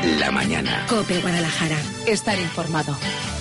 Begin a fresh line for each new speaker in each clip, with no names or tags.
la mañana.
COPE Guadalajara. Estar informado.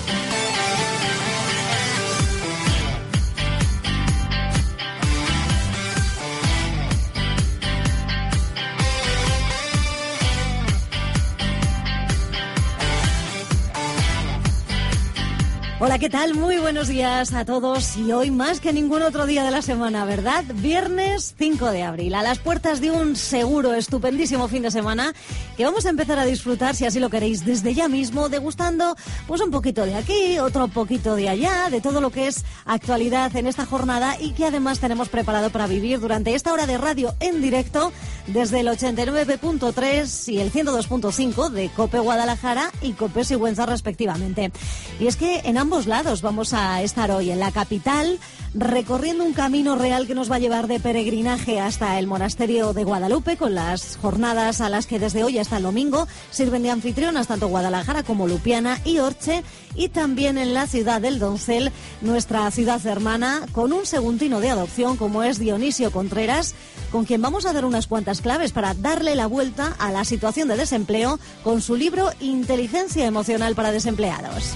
Hola, ¿qué tal? Muy buenos días a todos y hoy más que ningún otro día de la semana, ¿verdad? Viernes 5 de abril, a las puertas de un seguro estupendísimo fin de semana que vamos a empezar a disfrutar, si así lo queréis, desde ya mismo, degustando pues un poquito de aquí, otro poquito de allá, de todo lo que es actualidad en esta jornada y que además tenemos preparado para vivir durante esta hora de radio en directo desde el 89.3 y el 102.5 de COPE Guadalajara y COPE Sigüenza respectivamente. Y es que en ambos lados vamos a estar hoy en la capital recorriendo un camino real que nos va a llevar de peregrinaje hasta el monasterio de Guadalupe con las jornadas a las que desde hoy hasta el domingo sirven de anfitrionas tanto Guadalajara como Lupiana y Orche, y también en la ciudad del Doncel, nuestra ciudad hermana, con un seguntino de adopción como es Dionisio Contreras, con quien vamos a dar unas cuantas claves para darle la vuelta a la situación de desempleo con su libro Inteligencia Emocional para Desempleados.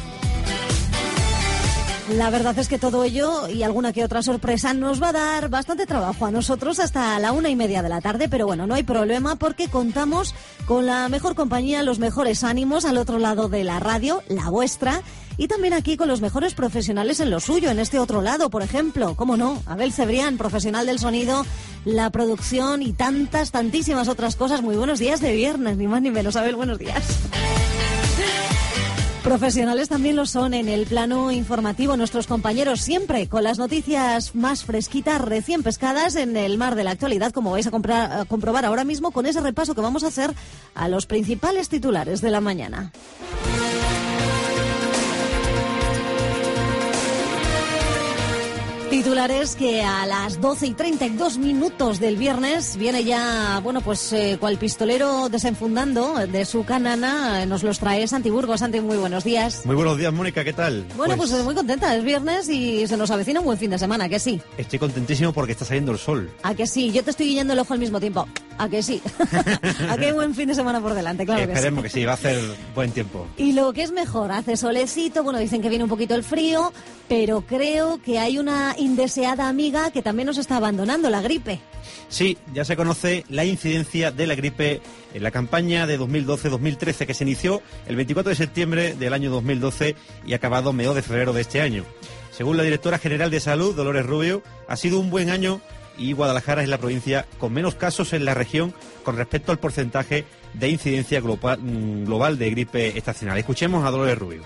La verdad es que todo ello y alguna que otra sorpresa nos va a dar bastante trabajo a nosotros hasta la 1:30 de la tarde, pero bueno, no hay problema porque contamos con la mejor compañía, los mejores ánimos al otro lado de la radio, la vuestra, y también aquí con los mejores profesionales en lo suyo, en este otro lado, por ejemplo, cómo no, Abel Cebrián, profesional del sonido, la producción y tantísimas otras cosas. Muy buenos días de viernes, ni más ni menos. Abel, buenos días. Profesionales también lo son en el plano informativo nuestros compañeros, siempre con las noticias más fresquitas, recién pescadas en el mar de la actualidad, como vais a comprobar ahora mismo con ese repaso que vamos a hacer a los principales titulares de la mañana. Titulares que a las 12:32 del viernes viene ya, bueno, pues cual pistolero desenfundando de su canana, nos los trae Santi Burgos. Santi, muy buenos días.
Muy buenos días, Mónica, ¿qué tal?
Bueno, pues muy contenta, es viernes y se nos avecina un buen fin de semana, ¿a que sí?
Estoy contentísimo porque está saliendo el sol.
¿A que sí? Yo te estoy guiñando el ojo al mismo tiempo. ¿A que sí? ¿A qué buen fin de semana por delante? Claro que sí.
Esperemos que sí, va a hacer buen tiempo.
Y lo que es mejor, hace solecito, bueno, dicen que viene un poquito el frío, pero creo que hay una indeseada amiga que también nos está abandonando, la gripe.
Sí, ya se conoce la incidencia de la gripe en la campaña de 2012-2013 que se inició el 24 de septiembre del año 2012 y ha acabado mediados de febrero de este año. Según la directora general de Salud, Dolores Rubio, ha sido un buen año y Guadalajara es la provincia con menos casos en la región con respecto al porcentaje de incidencia global de gripe estacional. Escuchemos a Dolores Rubio.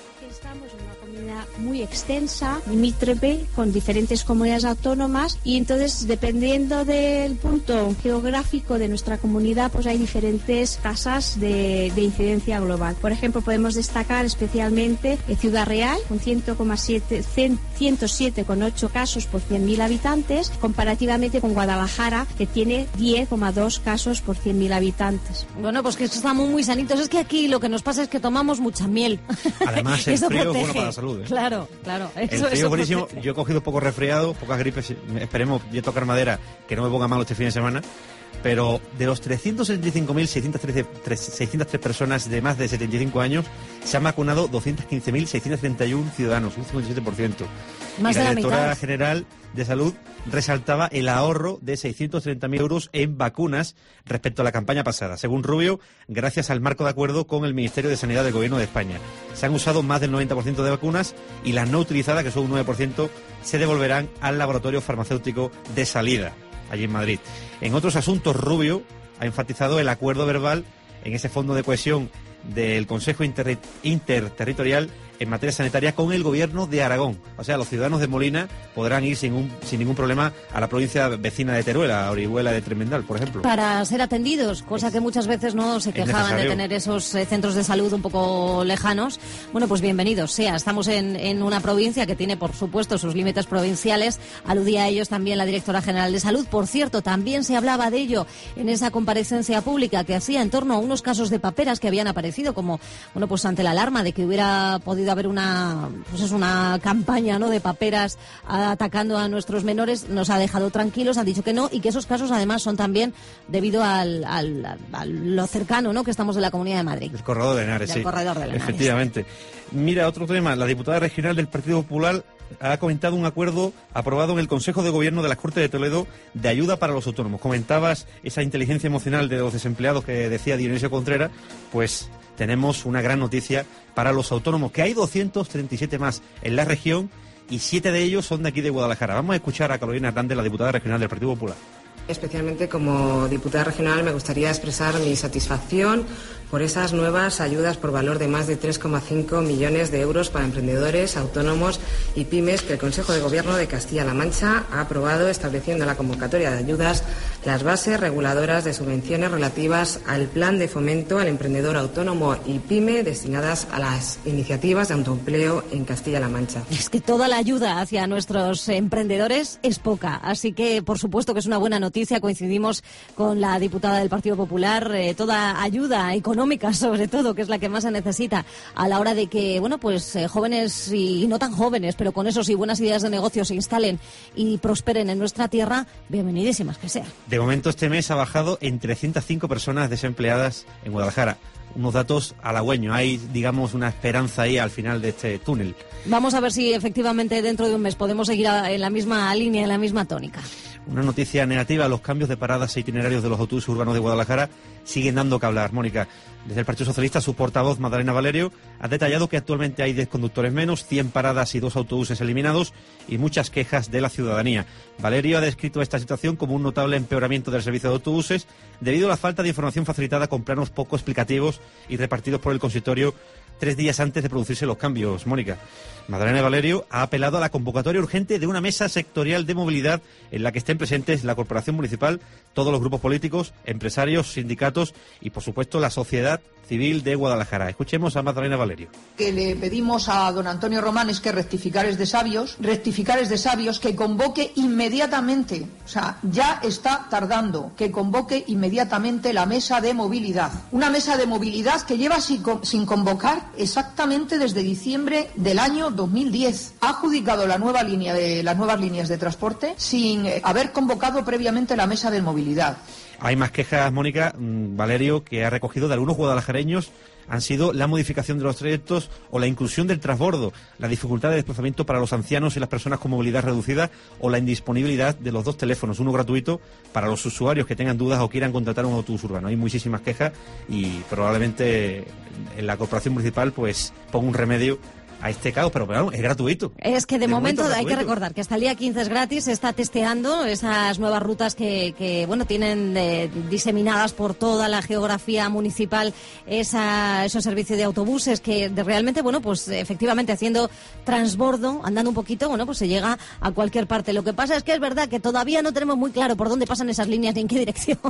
Muy extensa, limítrofe con diferentes comunidades autónomas, y entonces dependiendo del punto geográfico de nuestra comunidad pues hay diferentes tasas de incidencia global. Por ejemplo, podemos destacar especialmente Ciudad Real con 107,8 casos por 100.000 habitantes, comparativamente con Guadalajara, que tiene 10,2 casos por 100.000 habitantes.
Bueno, pues que estamos muy sanitos. Es que aquí lo que nos pasa es que tomamos mucha miel.
Además, el frío es bueno para la salud, ¿eh?
Claro.
El frío es buenísimo. Yo he cogido poco resfriado, pocas gripes. Esperemos, yo tocar madera, que no me ponga malo este fin de semana. Pero de los 375.603 personas de más de 75 años, se han vacunado 215.631 ciudadanos, un 57%.
Más de la mitad. La
directora general de Salud resaltaba el ahorro de 630.000 euros en vacunas respecto a la campaña pasada. Según Rubio, gracias al marco de acuerdo con el Ministerio de Sanidad del Gobierno de España. Se han usado más del 90% de vacunas y las no utilizadas, que son un 9%, se devolverán al laboratorio farmacéutico de salida, allí en Madrid. En otros asuntos, Rubio ha enfatizado el acuerdo verbal en ese fondo de cohesión del Consejo Interterritorial en materia sanitaria con el Gobierno de Aragón. O sea, los ciudadanos de Molina podrán ir sin ningún problema a la provincia vecina de Teruel, a Orihuela de Tremendal, por ejemplo.
Para ser atendidos, cosa que muchas veces no se quejaban de tener esos centros de salud un poco lejanos. Bueno, pues bienvenidos sea. Estamos en una provincia que tiene, por supuesto, sus límites provinciales. Aludía a ellos también la directora general de Salud. Por cierto, también se hablaba de ello en esa comparecencia pública que hacía en torno a unos casos de paperas que habían aparecido como, bueno, pues ante la alarma de que hubiera podido podido haber una campaña, ¿no?, de paperas atacando a nuestros menores, nos ha dejado tranquilos, han dicho que no, y que esos casos además son también debido a lo cercano, ¿no?, que estamos de la Comunidad de Madrid.
El corredor de Henares, sí.
Corredor de Henares.
Efectivamente. Mira, otro tema, la diputada regional del Partido Popular ha comentado un acuerdo aprobado en el Consejo de Gobierno de las Cortes de Toledo de ayuda para los autónomos. Comentabas esa inteligencia emocional de los desempleados que decía Dionisio Contreras, pues tenemos una gran noticia para los autónomos, que hay 237 más en la región y 7 de ellos son de aquí de Guadalajara. Vamos a escuchar a Carolina Hernández, la diputada regional del Partido Popular.
Especialmente como diputada regional me gustaría expresar mi satisfacción por esas nuevas ayudas por valor de más de 3,5 millones de euros para emprendedores, autónomos y pymes que el Consejo de Gobierno de Castilla-La Mancha ha aprobado, estableciendo en la convocatoria de ayudas las bases reguladoras de subvenciones relativas al plan de fomento al emprendedor autónomo y pyme destinadas a las iniciativas de autoempleo en Castilla-La Mancha.
Es que toda la ayuda hacia nuestros emprendedores es poca, así que por supuesto que es una buena noticia. Coincidimos con la diputada del Partido Popular, toda ayuda económica sobre todo, que es la que más se necesita a la hora de que, bueno, pues jóvenes y no tan jóvenes, pero con eso sí, buenas ideas de negocio se instalen y prosperen en nuestra tierra, bienvenidísimas que sean.
De momento este mes ha bajado en 305 personas desempleadas en Guadalajara. Unos datos halagüeños, hay, digamos, una esperanza ahí al final de este túnel.
Vamos a ver si efectivamente dentro de un mes podemos seguir en la misma línea, en la misma tónica.
Una noticia negativa, los cambios de paradas e itinerarios de los autobuses urbanos de Guadalajara siguen dando que hablar. Mónica, desde el Partido Socialista, su portavoz, Magdalena Valerio, ha detallado que actualmente hay 10 conductores menos, 100 paradas y 2 autobuses eliminados y muchas quejas de la ciudadanía. Valerio ha descrito esta situación como un notable empeoramiento del servicio de autobuses debido a la falta de información facilitada con planos poco explicativos y repartidos por el consistorio 3 días antes de producirse los cambios. Mónica, Magdalena Valerio ha apelado a la convocatoria urgente de una mesa sectorial de movilidad en la que estén presentes la Corporación Municipal, todos los grupos políticos, empresarios, sindicatos y, por supuesto, la sociedad civil de Guadalajara. Escuchemos a Magdalena Valerio.
Que le pedimos a don Antonio Román es que rectificares de sabios, que convoque inmediatamente, o sea, ya está tardando, que convoque inmediatamente la mesa de movilidad. Una mesa de movilidad que lleva sin convocar exactamente desde diciembre del año 2010. Ha adjudicado las nuevas líneas de transporte sin haber convocado previamente la mesa de movilidad.
Hay más quejas, Mónica. Valerio, que ha recogido de algunos guadalajareños, han sido la modificación de los trayectos o la inclusión del transbordo, la dificultad de desplazamiento para los ancianos y las personas con movilidad reducida o la indisponibilidad de los 2 teléfonos, uno gratuito para los usuarios que tengan dudas o quieran contratar un autobús urbano. Hay muchísimas quejas y probablemente en la Corporación Municipal pues ponga un remedio a este caos, pero claro, es gratuito.
Es que de momento hay que recordar que hasta el día 15 es gratis, se está testeando esas nuevas rutas que bueno, tienen diseminadas por toda la geografía municipal esos servicios de autobuses que realmente, bueno, pues efectivamente haciendo transbordo, andando un poquito, bueno, pues se llega a cualquier parte. Lo que pasa es que es verdad que todavía no tenemos muy claro por dónde pasan esas líneas ni en qué dirección.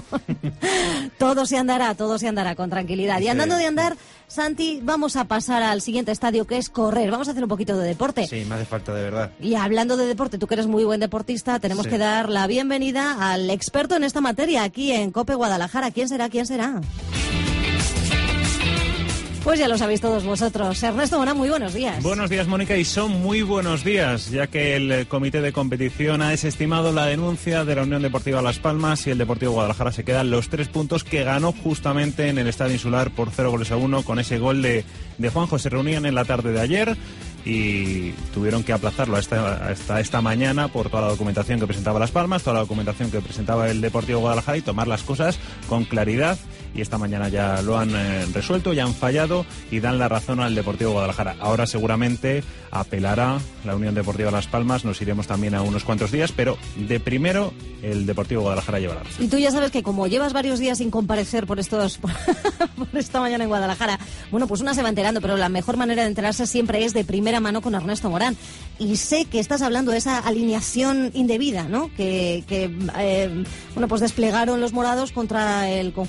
Todo se andará con tranquilidad. Y andando de andar, Santi, vamos a pasar al siguiente estadio, que es correr. Vamos a hacer un poquito de deporte.
Sí, me hace falta, de verdad.
Y hablando de deporte, tú que eres muy buen deportista, tenemos que dar la bienvenida al experto en esta materia aquí en COPE Guadalajara. ¿Quién será? Pues ya lo sabéis todos vosotros. Ernesto Morán, muy buenos días.
Buenos días, Mónica, y son muy buenos días, ya que el Comité de Competición ha desestimado la denuncia de la Unión Deportiva Las Palmas y el Deportivo Guadalajara se quedan los 3 puntos que ganó justamente en el Estadio Insular por 0-1 con ese gol de Juanjo. Se reunían en la tarde de ayer y tuvieron que aplazarlo hasta esta mañana por toda la documentación que presentaba Las Palmas, toda la documentación que presentaba el Deportivo Guadalajara y tomar las cosas con claridad. Y esta mañana ya lo han resuelto, ya han fallado y dan la razón al Deportivo Guadalajara. Ahora seguramente apelará la Unión Deportiva Las Palmas, nos iremos también a unos cuantos días, pero de primero el Deportivo Guadalajara lleva la razón.
Y tú ya sabes que como llevas varios días sin comparecer por esta mañana en Guadalajara, bueno, pues una se va enterando, pero la mejor manera de enterarse siempre es de primera mano con Ernesto Morán. Y sé que estás hablando de esa alineación indebida, ¿no? Que bueno, pues desplegaron los morados contra el conjunto de Las Palmas.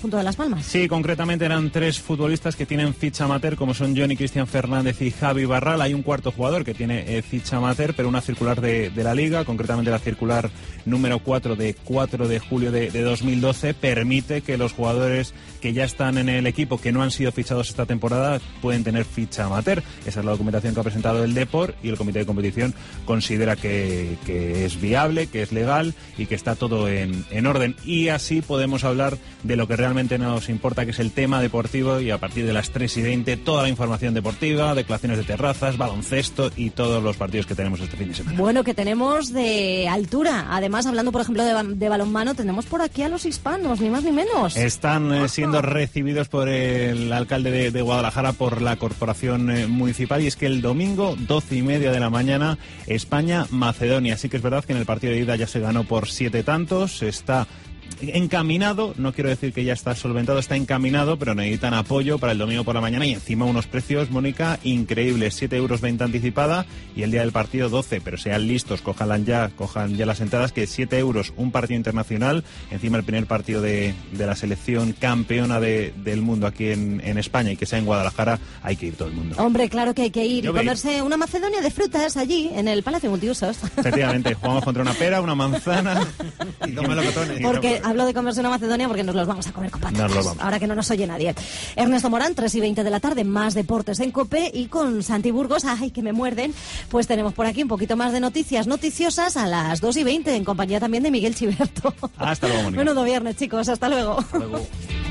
Palmas.
Sí, concretamente eran 3 futbolistas que tienen ficha amateur, como son Johnny Cristian Fernández y Javi Barral. Hay un cuarto jugador que tiene ficha amateur, pero una circular de la Liga, concretamente la circular número 4 de 4 de julio de 2012, permite que los jugadores que ya están en el equipo, que no han sido fichados esta temporada, pueden tener ficha amateur. Esa es la documentación que ha presentado el Depor, y el comité de competición considera que es viable, que es legal y que está todo en orden. Y así podemos hablar de lo que realmente nos importa, que es el tema deportivo, y a partir de las 3:20 toda la información deportiva, declaraciones de terrazas, baloncesto y todos los partidos que tenemos este fin de semana.
Bueno, que tenemos de altura. Además, hablando por ejemplo de balonmano, tenemos por aquí a los hispanos, ni más ni menos.
Están siendo recibidos por el alcalde de Guadalajara, por la corporación municipal, y es que el domingo 12:30 de la mañana, España-Macedonia. Sí que es verdad que en el partido de ida ya se ganó por 7 tantos, está encaminado, no quiero decir que ya está solventado, está encaminado, pero necesitan apoyo para el domingo por la mañana, y encima unos precios, Mónica, increíbles, 7,20 € anticipada, y el día del partido 12, pero sean listos, cojan ya las entradas, que 7 € un partido internacional, encima el primer partido de la selección campeona del mundo aquí en España, y que sea en Guadalajara, hay que ir todo el mundo.
Hombre, claro que hay que ir.
Yo
y comerse una macedonia de frutas allí, en el Palacio Multiusos.
Efectivamente, jugamos contra una pera, una manzana y 2 melocotones.
Porque hablo de comerse una macedonia porque nos los vamos a comer con patatas.
Nos los vamos.
Ahora que no nos oye nadie. Ernesto Morán, 3:20 de la tarde, más deportes en COPE, y con Santi Burgos, ¡ay, que me muerden! Pues tenemos por aquí un poquito más de noticias noticiosas a las 2:20, en compañía también de Miguel Chiberto.
Hasta luego, Mónica.
Menudo viernes, chicos. Hasta luego.
Hasta luego.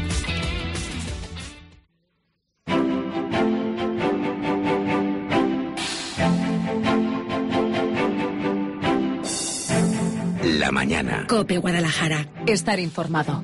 La mañana. COPE Guadalajara. Estar informado.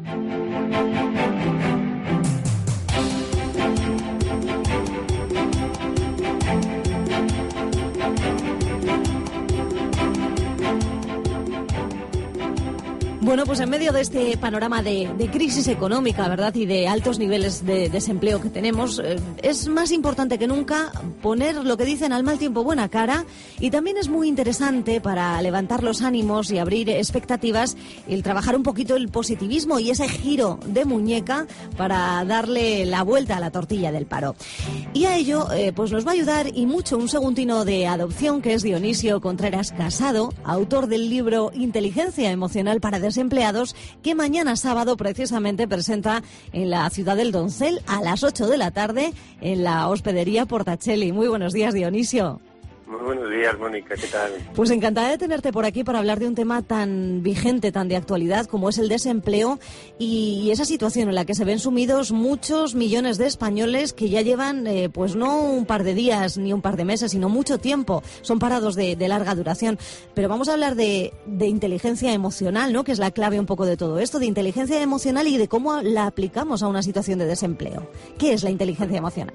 Bueno, pues en medio de este panorama de crisis económica, ¿verdad?, y de altos niveles de desempleo que tenemos, es más importante que nunca poner lo que dicen al mal tiempo buena cara, y también es muy interesante para levantar los ánimos y abrir expectativas el trabajar un poquito el positivismo y ese giro de muñeca para darle la vuelta a la tortilla del paro. Y a ello pues nos va a ayudar y mucho un seguntino de adopción, que es Dionisio Contreras Casado, autor del libro Inteligencia Emocional para Desempleados, que mañana sábado precisamente presenta en la ciudad del Doncel a las 8 de la tarde en la hospedería Portacelli. Muy buenos días, Dionisio.
Muy buenos días, Mónica, ¿qué tal?
Pues encantada de tenerte por aquí para hablar de un tema tan vigente, tan de actualidad como es el desempleo y esa situación en la que se ven sumidos muchos millones de españoles que ya llevan pues no un par de días ni un par de meses, sino mucho tiempo. Son parados de larga duración. Pero vamos a hablar de inteligencia emocional, ¿no?, que es la clave un poco de todo esto, de inteligencia emocional y de cómo la aplicamos a una situación de desempleo. ¿Qué es la inteligencia emocional?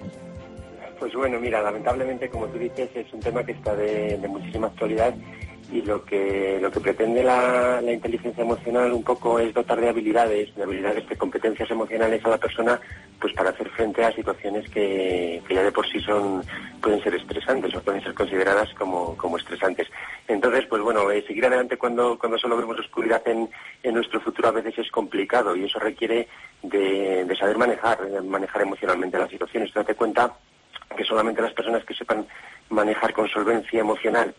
Pues bueno, mira, lamentablemente, como tú dices, es un tema que está de muchísima actualidad, y lo que pretende la inteligencia emocional un poco es dotar de habilidades, de competencias emocionales a la persona, pues para hacer frente a situaciones que ya de por sí pueden ser estresantes o pueden ser consideradas como estresantes. Entonces, pues bueno, seguir adelante cuando solo vemos oscuridad en nuestro futuro a veces es complicado, y eso requiere de saber manejar emocionalmente las situaciones. Date cuenta que solamente las personas que sepan manejar con solvencia emocional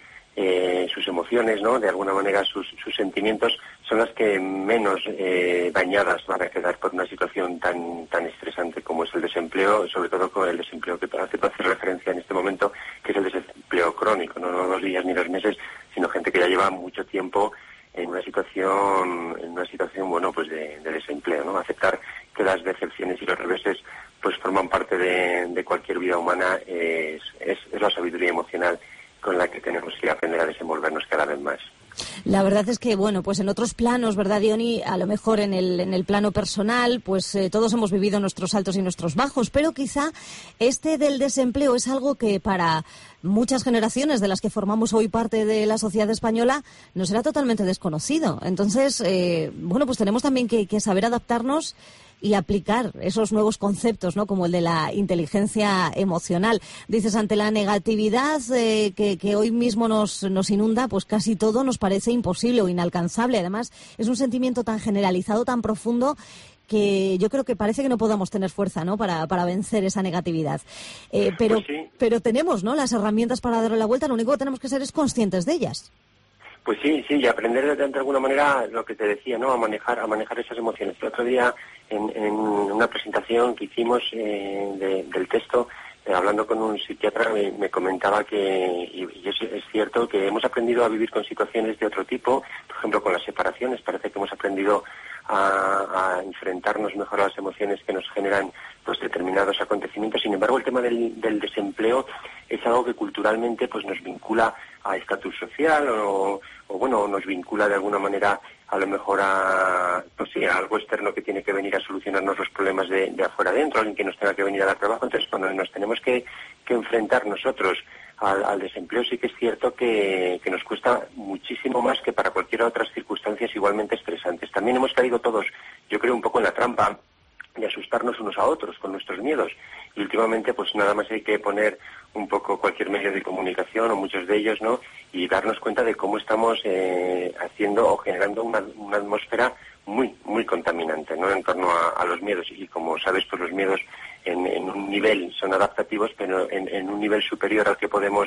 sus emociones, ¿no?, de alguna manera sus sentimientos, son las que menos dañadas van a quedar por una situación tan estresante como es el desempleo, sobre todo con el desempleo que tú haces referencia en este momento, que es el desempleo crónico, no 2 días ni 2 meses, sino gente que ya lleva mucho tiempo en una situación bueno, pues de desempleo, ¿no? Aceptar que las decepciones y los reveses pues forman parte de cualquier vida humana, es la sabiduría emocional con la que tenemos que aprender a desenvolvernos cada vez más.
La verdad es que, bueno, pues en otros planos, ¿verdad, Diony? A lo mejor en el plano personal, pues todos hemos vivido nuestros altos y nuestros bajos, pero quizá este del desempleo es algo que para muchas generaciones de las que formamos hoy parte de la sociedad española nos era totalmente desconocido. Entonces, bueno, pues tenemos también que saber adaptarnos y aplicar esos nuevos conceptos, ¿no?, como el de la inteligencia emocional. Dices, ante la negatividad que hoy mismo nos inunda, pues casi todo nos parece imposible o inalcanzable. Además, es un sentimiento tan generalizado, tan profundo, que yo creo que parece que no podamos tener fuerza, ¿no?, para vencer esa negatividad. Pero tenemos, ¿no?, las herramientas para darle la vuelta. Lo único que tenemos que ser es conscientes de ellas.
Pues sí, y aprender de alguna manera lo que te decía, ¿no?, a manejar esas emociones. El otro día, en una presentación que hicimos del texto, hablando con un psiquiatra, me comentaba que, y es cierto, que hemos aprendido a vivir con situaciones de otro tipo. Por ejemplo, con las separaciones, parece que hemos aprendido a enfrentarnos mejor a las emociones que nos generan pues determinados acontecimientos. Sin embargo, el tema del desempleo es algo que culturalmente pues nos vincula a estatus social o bueno, nos vincula de alguna manera a lo mejor a algo externo que tiene que venir a solucionarnos los problemas de afuera adentro, alguien que nos tenga que venir a dar trabajo. Entonces, cuando nos tenemos que enfrentar nosotros al desempleo, sí que es cierto que nos cuesta muchísimo más que para cualquier otras circunstancias igualmente estresantes. También hemos caído todos, yo creo, un poco en la trampa de asustarnos unos a otros con nuestros miedos. Y últimamente, pues nada más hay que poner un poco cualquier medio de comunicación, o muchos de ellos, ¿no?, y darnos cuenta de cómo estamos haciendo o generando una atmósfera muy, muy contaminante, ¿no?, en torno a los miedos. Y como sabes, pues los miedos en un nivel son adaptativos, pero en un nivel superior al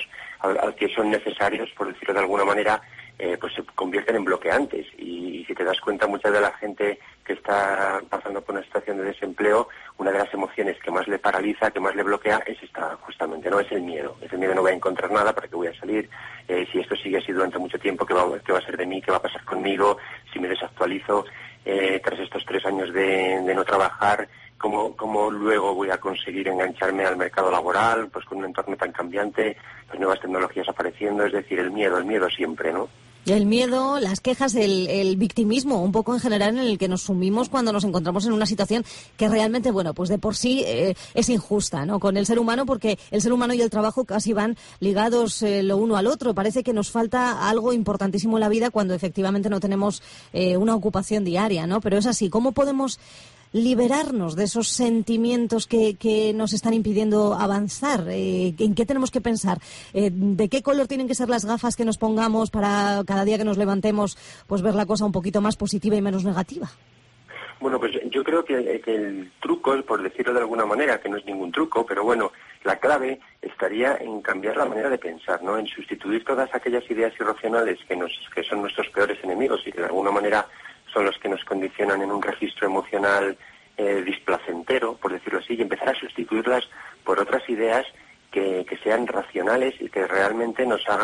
que son necesarios, por decirlo de alguna manera, pues se convierten en bloqueantes. Y si te das cuenta, mucha de la gente que está pasando por una situación de desempleo, una de las emociones que más le paraliza, que más le bloquea, es esta justamente, ¿no?, es el miedo. Es el miedo, no voy a encontrar nada, ¿para qué voy a salir? Si esto sigue así durante mucho tiempo, ¿qué va a ser de mí? ¿Qué va a pasar conmigo? Si me desactualizo tras estos 3 años de no trabajar, ¿cómo luego voy a conseguir engancharme al mercado laboral, pues con un entorno tan cambiante, pues nuevas tecnologías apareciendo? Es decir, el miedo siempre, ¿no?
El miedo, las quejas, el victimismo, un poco en general, en el que nos sumimos cuando nos encontramos en una situación que realmente, bueno, pues de por sí es injusta, ¿no?, con el ser humano, porque el ser humano y el trabajo casi van ligados lo uno al otro. Parece que nos falta algo importantísimo en la vida cuando efectivamente no tenemos una ocupación diaria, ¿no? Pero es así. ¿Cómo podemos liberarnos de esos sentimientos que nos están impidiendo avanzar? ¿En qué tenemos que pensar? ¿De qué color tienen que ser las gafas que nos pongamos para cada día que nos levantemos pues ver la cosa un poquito más positiva y menos negativa?
Bueno, pues yo creo que el truco, por decirlo de alguna manera, que no es ningún truco, pero bueno, la clave estaría en cambiar la manera de pensar, ¿no?, en sustituir todas aquellas ideas irracionales que son nuestros peores enemigos y que de alguna manera son los que nos condicionan en un registro emocional displacentero, por decirlo así, y empezar a sustituirlas por otras ideas que sean racionales y que realmente no nos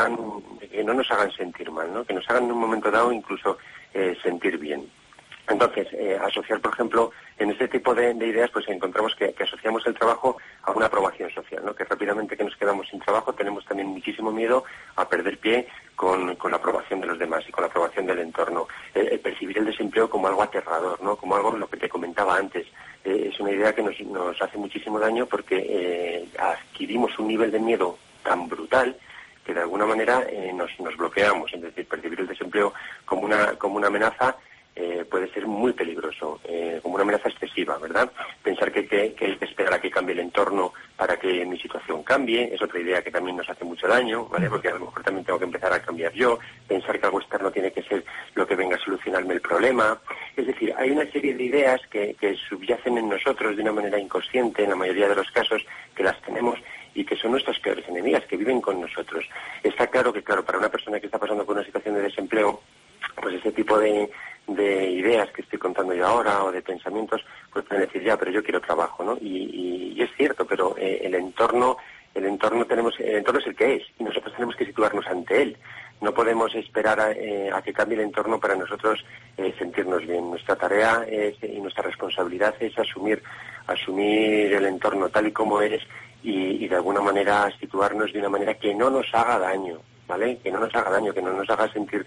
hagan sentir mal, ¿no?, que nos hagan en un momento dado incluso sentir bien. Entonces, asociar, por ejemplo, en este tipo de ideas, pues encontramos que asociamos el trabajo a una aprobación social, ¿no?, que rápidamente que nos quedamos sin trabajo tenemos también muchísimo miedo a perder pie con la aprobación de los demás y con la aprobación del entorno. Percibir el desempleo como algo aterrador, ¿no?, como algo, lo que te comentaba antes. Es una idea que nos hace muchísimo daño porque adquirimos un nivel de miedo tan brutal que de alguna manera nos bloqueamos. Es decir, percibir el desempleo como una amenaza puede ser muy peligroso, como una amenaza excesiva, ¿verdad? Pensar que hay que esperar a que cambie el entorno para que mi situación cambie es otra idea que también nos hace mucho daño, ¿vale? Porque a lo mejor también tengo que empezar a cambiar yo. Pensar que algo externo tiene que ser lo que venga a solucionarme el problema. Es decir, hay una serie de ideas que subyacen en nosotros de una manera inconsciente, en la mayoría de los casos, que las tenemos y que son nuestras peores enemigas, que viven con nosotros. Está claro que, para una persona que está pasando por una situación de desempleo, pues ese tipo de ideas que estoy contando yo ahora o de pensamientos, pues pueden decir, ya, pero yo quiero trabajo, ¿no? Y es cierto, pero el entorno es el que es y nosotros tenemos que situarnos ante él. No podemos esperar a que cambie el entorno para nosotros sentirnos bien. Nuestra tarea y nuestra responsabilidad es asumir el entorno tal y como es y de alguna manera situarnos de una manera que no nos haga daño, ¿vale? Que no nos haga daño, que no nos haga sentir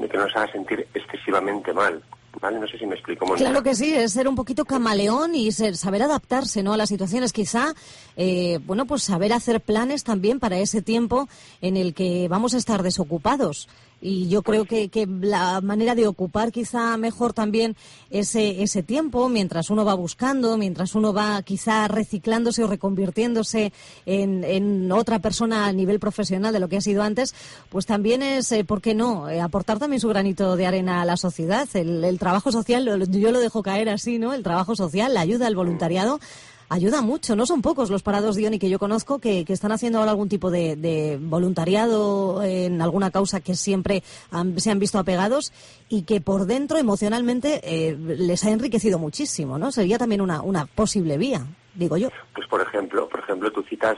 excesivamente mal, ¿vale? No sé si me explico muy bien.
Claro que sí, es ser un poquito camaleón y saber adaptarse, ¿no?, a las situaciones. Quizá, pues saber hacer planes también para ese tiempo en el que vamos a estar desocupados. Y yo creo que la manera de ocupar quizá mejor también ese tiempo, mientras uno va buscando, mientras uno va quizá reciclándose o reconvirtiéndose en otra persona a nivel profesional de lo que ha sido antes, pues también es, ¿por qué no?, aportar también su granito de arena a la sociedad. El trabajo social, yo lo dejo caer así, ¿no? El trabajo social, la ayuda, el voluntariado, ayuda mucho. No son pocos los parados, Diony, que yo conozco que están haciendo ahora algún tipo de voluntariado en alguna causa que siempre se han visto apegados y que por dentro emocionalmente les ha enriquecido muchísimo, ¿no? Sería también una posible vía, digo yo.
Pues por ejemplo, tú citas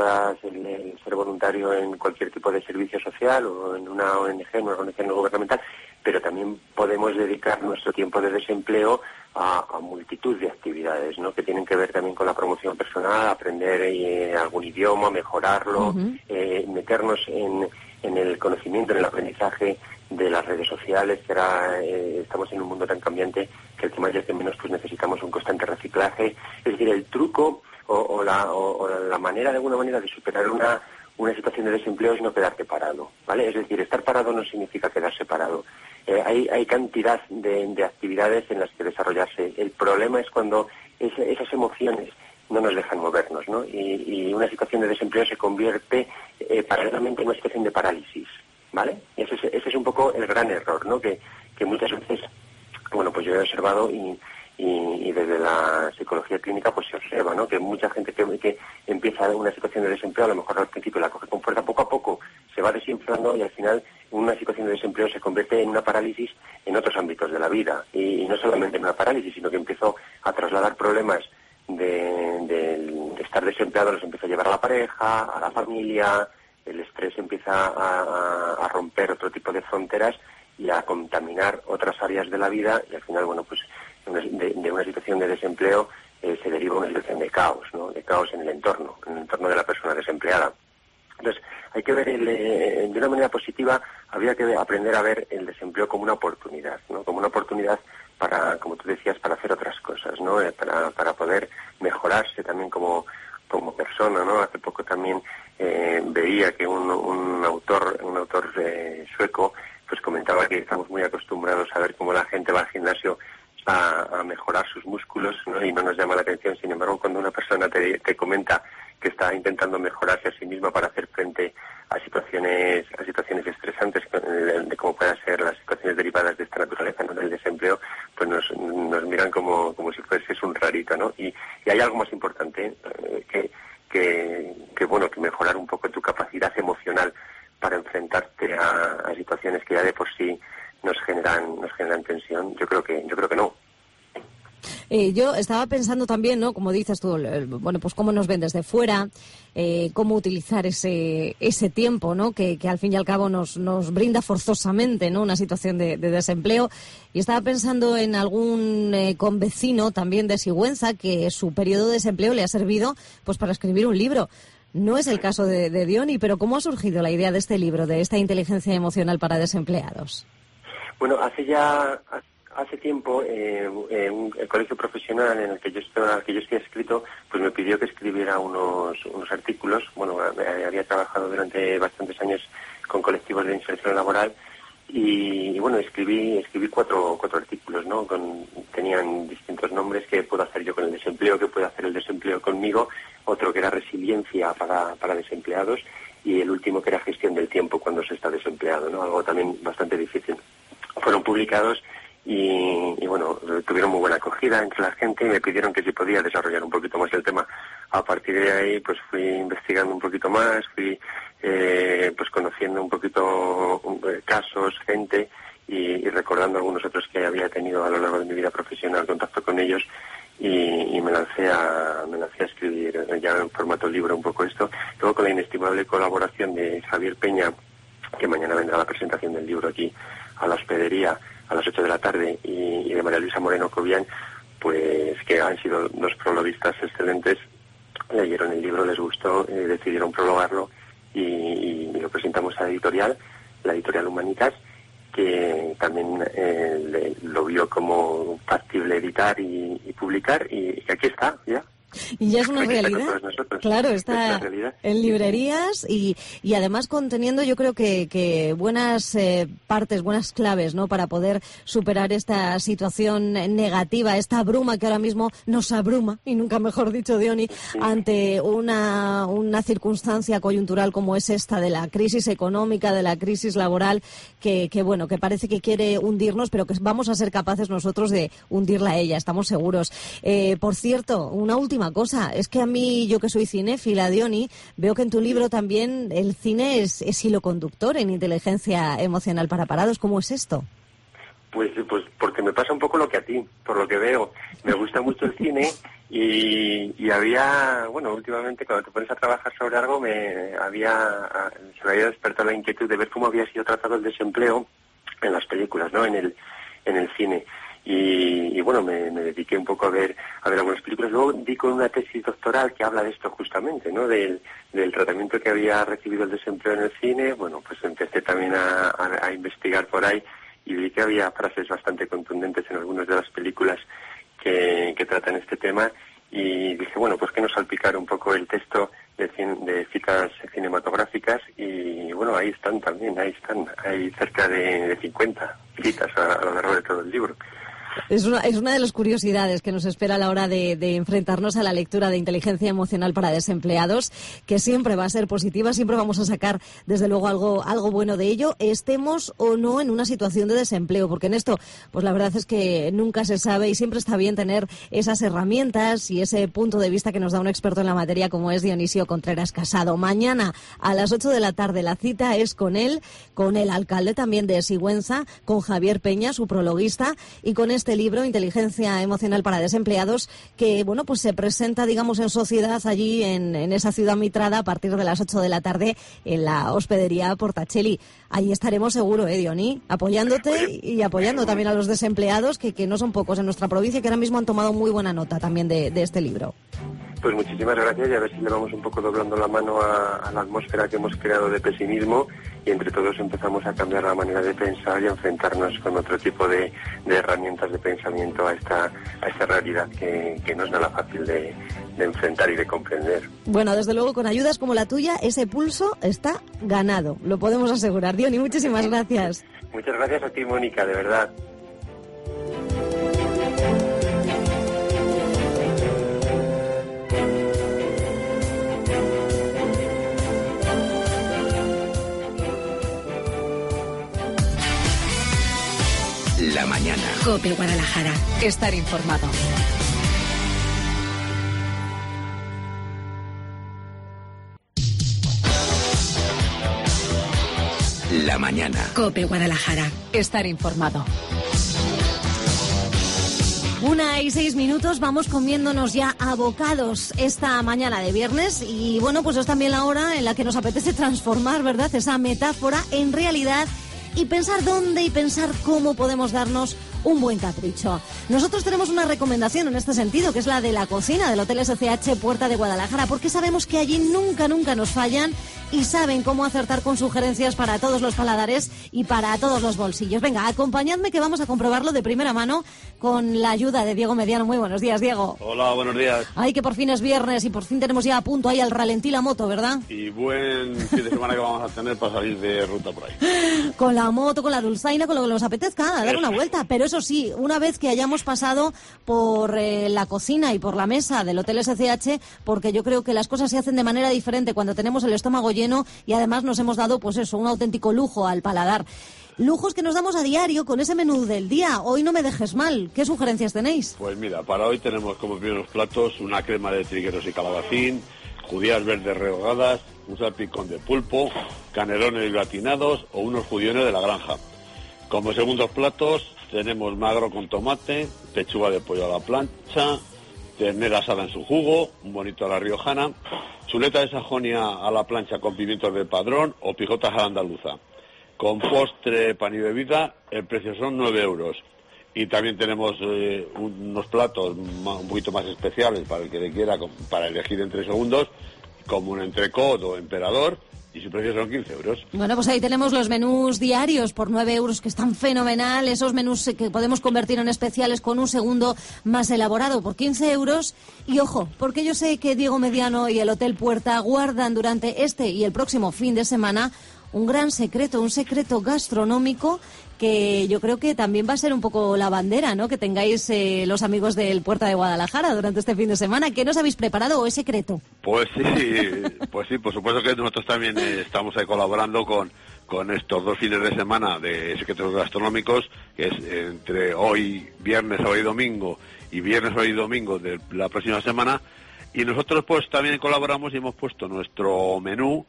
el ser voluntario en cualquier tipo de servicio social o en una ONG, en una organización no gubernamental, pero también podemos dedicar nuestro tiempo de desempleo a multitud de actividades, ¿no?, que tienen que ver también con la promoción personal, aprender algún idioma, mejorarlo, meternos en el conocimiento, en el aprendizaje de las redes sociales, que ahora estamos en un mundo tan cambiante que el que más y el que menos pues necesitamos un constante reciclaje. Es decir, el truco o la manera, de alguna manera, de superar una situación de desempleo es no quedarte parado, ¿vale? Es decir, estar parado no significa quedarse parado. Hay cantidad de actividades en las que desarrollarse. El problema es cuando esas emociones no nos dejan movernos, ¿no? Y una situación de desempleo se convierte paralelamente en una situación de parálisis, ¿vale? Ese es un poco el gran error, ¿no? Que muchas veces, bueno, pues yo he observado y desde la psicología clínica pues se observa, ¿no?, que mucha gente que empieza una situación de desempleo, a lo mejor al principio la coge con fuerza, poco a poco se va desinflando y al final una situación de desempleo se convierte en una parálisis en otros ámbitos de la vida. Y no solamente en una parálisis, sino que empiezo a trasladar problemas de estar desempleado, los empiezo a llevar a la pareja, a la familia, el estrés empieza a romper otro tipo de fronteras y a contaminar otras áreas de la vida y al final, bueno, pues de una situación de desempleo se deriva una situación de caos, ¿no?, de caos en el entorno de la persona desempleada. Entonces, hay que ver de una manera positiva, habría que aprender a ver el desempleo como una oportunidad, ¿no?, como una oportunidad para, como tú decías, para hacer otras cosas, ¿no?, para poder mejorarse también como persona, ¿no? Hace poco también veía que un autor sueco pues comentaba que estamos muy acostumbrados a ver cómo la gente va al gimnasio a mejorar sus músculos, ¿no?, y no nos llama la atención. Sin embargo, cuando una persona te comenta que está intentando mejorarse a sí misma para hacer frente a situaciones estresantes, de cómo puedan ser las situaciones derivadas de esta naturaleza, ¿no?, del desempleo, pues nos miran como si fuese un rarito, ¿no? Y hay algo más importante, que mejorar un poco tu capacidad emocional para enfrentarte a situaciones que ya de por sí nos generan tensión. Yo creo que no.
Yo estaba pensando también, ¿no?, como dices tú, bueno, pues cómo nos ven desde fuera, cómo utilizar ese tiempo, ¿no?, que al fin y al cabo nos brinda forzosamente, ¿no?, una situación de desempleo. Y estaba pensando en algún convecino también de Sigüenza que su periodo de desempleo le ha servido pues para escribir un libro. No es el caso de Diony, pero ¿cómo ha surgido la idea de este libro, de esta inteligencia emocional para desempleados?
Bueno, hace tiempo el colegio profesional en el que yo estoy inscrito pues me pidió que escribiera unos artículos. Bueno, había trabajado durante bastantes años con colectivos de inserción laboral y bueno, escribí cuatro artículos, ¿no? Tenían distintos nombres: que puedo hacer yo con el desempleo, que puede hacer el desempleo conmigo, otro que era resiliencia para desempleados y el último que era gestión del tiempo cuando se está desempleado, ¿no? Algo también bastante difícil. Fueron publicados y bueno, tuvieron muy buena acogida entre la gente y me pidieron que si podía desarrollar un poquito más el tema. A partir de ahí pues fui investigando un poquito más, fui pues conociendo un poquito casos, gente y recordando algunos otros que había tenido a lo largo de mi vida profesional contacto con ellos y me lancé a escribir ya en formato libro un poco esto. Luego con la inestimable colaboración de Javier Peña, que mañana vendrá la presentación del libro aquí a la hospedería a las 8 de la tarde, y de María Luisa Moreno Cobian, pues que han sido dos prologuistas excelentes, leyeron el libro, les gustó, decidieron prologarlo y lo presentamos a la editorial Humanitas, que también lo vio como factible editar y publicar y aquí está ya.
Y ya es una realidad. Claro, está en librerías y además conteniendo, yo creo que buenas partes, buenas claves, ¿no? Para poder superar esta situación negativa, esta bruma que ahora mismo nos abruma, y nunca mejor dicho, Diony, ante una circunstancia coyuntural como es esta de la crisis económica, de la crisis laboral, que parece que quiere hundirnos, pero que vamos a ser capaces nosotros de hundirla a ella, estamos seguros. Por cierto, una última cosa, es que a mí, yo que soy cinéfila, Diony, veo que en tu libro también el cine es hilo conductor en inteligencia emocional para parados. ¿Cómo es esto?
Pues porque me pasa un poco lo que a ti, por lo que veo. Me gusta mucho el cine y había, últimamente cuando te pones a trabajar sobre algo se me había despertado la inquietud de ver cómo había sido tratado el desempleo en las películas, ¿no? En el cine. Y me dediqué un poco a ver algunas películas. Luego di con una tesis doctoral que habla de esto justamente, ¿no? Del tratamiento que había recibido el desempleo en el cine. Bueno, pues empecé también a investigar por ahí y vi que había frases bastante contundentes en algunas de las películas que tratan este tema. Y dije, pues que no salpicar un poco el texto de citas cinematográficas y ahí están también, hay cerca de 50 citas a lo largo de todo el libro.
Es una de las curiosidades que nos espera a la hora de enfrentarnos a la lectura de inteligencia emocional para desempleados, que siempre va a ser positiva, siempre vamos a sacar desde luego algo bueno de ello, estemos o no en una situación de desempleo, porque en esto, pues la verdad es que nunca se sabe y siempre está bien tener esas herramientas y ese punto de vista que nos da un experto en la materia como es Dionisio Contreras Casado. Mañana a las 8 de la tarde la cita es con él, con el alcalde también de Sigüenza, con Javier Peña, su prologuista, y con este libro, Inteligencia Emocional para Desempleados, que pues se presenta, digamos, en sociedad allí en esa ciudad mitrada a partir de las 8 de la tarde en la hospedería Portacelli. Allí estaremos seguro, Diony, apoyándote y apoyando también a los desempleados, que no son pocos en nuestra provincia, que ahora mismo han tomado muy buena nota también de este libro.
Pues muchísimas gracias y a ver si le vamos un poco doblando la mano a la atmósfera que hemos creado de pesimismo y entre todos empezamos a cambiar la manera de pensar y a enfrentarnos con otro tipo de herramientas de pensamiento a esta realidad que no es nada fácil de enfrentar y de comprender.
Bueno, desde luego con ayudas como la tuya ese pulso está ganado, lo podemos asegurar. Diony, muchísimas gracias.
Muchas gracias a ti, Mónica, de verdad.
La mañana. COPE Guadalajara. Estar informado. La mañana. COPE Guadalajara. Estar informado.
1:06, vamos comiéndonos ya a bocados esta mañana de viernes y pues es también la hora en la que nos apetece transformar, ¿verdad?, esa metáfora en realidad y pensar dónde y pensar cómo podemos darnos un buen capricho. Nosotros tenemos una recomendación en este sentido, que es la de la cocina del Hotel SCH Puerta de Guadalajara, porque sabemos que allí nunca nos fallan y saben cómo acertar con sugerencias para todos los paladares y para todos los bolsillos. Venga, acompañadme que vamos a comprobarlo de primera mano con la ayuda de Diego Mediano. Muy buenos días, Diego.
Hola, buenos días.
Ay, que por fin es viernes y por fin tenemos ya a punto ahí al ralentí la moto, ¿verdad?
Y buen fin de semana que vamos a tener para salir de ruta por ahí.
Con la moto, con la dulzaina, con lo que nos apetezca, a dar una vuelta. Pero eso sí, una vez que hayamos pasado por la cocina y por la mesa del Hotel SCH, porque yo creo que las cosas se hacen de manera diferente cuando tenemos el estómago lleno y además nos hemos dado, un auténtico lujo al paladar. Lujos que nos damos a diario con ese menú del día. Hoy no me dejes mal. ¿Qué sugerencias tenéis?
Pues mira, para hoy tenemos como primeros platos una crema de trigueros y calabacín, judías verdes rehogadas, un salpicón de pulpo, canelones gratinados o unos judiones de la granja. Como segundos platos tenemos magro con tomate, pechuga de pollo a la plancha, ternera asada en su jugo, un bonito a la riojana, chuleta de Sajonia a la plancha con pimientos del Padrón o pijotas a la andaluza. Con postre, pan y bebida, el precio son 9 euros. Y también tenemos unos platos un poquito más especiales para el que le quiera, para elegir en 3 segundos, como un entrecot o emperador y su precio son 15 euros.
Bueno, pues ahí tenemos los menús diarios por 9 euros, que están fenomenal. Esos menús que podemos convertir en especiales con un segundo más elaborado por 15 euros. Y ojo, porque yo sé que Diego Mediano y el Hotel Puerta guardan durante este y el próximo fin de semana un gran secreto, un secreto gastronómico que yo creo que también va a ser un poco la bandera, ¿no?, que tengáis los amigos del Puerta de Guadalajara durante este fin de semana. ¿Qué nos habéis preparado o es secreto?
Pues sí, por supuesto que nosotros también estamos ahí colaborando con estos 2 fines de semana de secretos gastronómicos, que es entre hoy, viernes, sábado y domingo, y viernes, sábado y domingo de la próxima semana. Y nosotros pues también colaboramos y hemos puesto nuestro menú,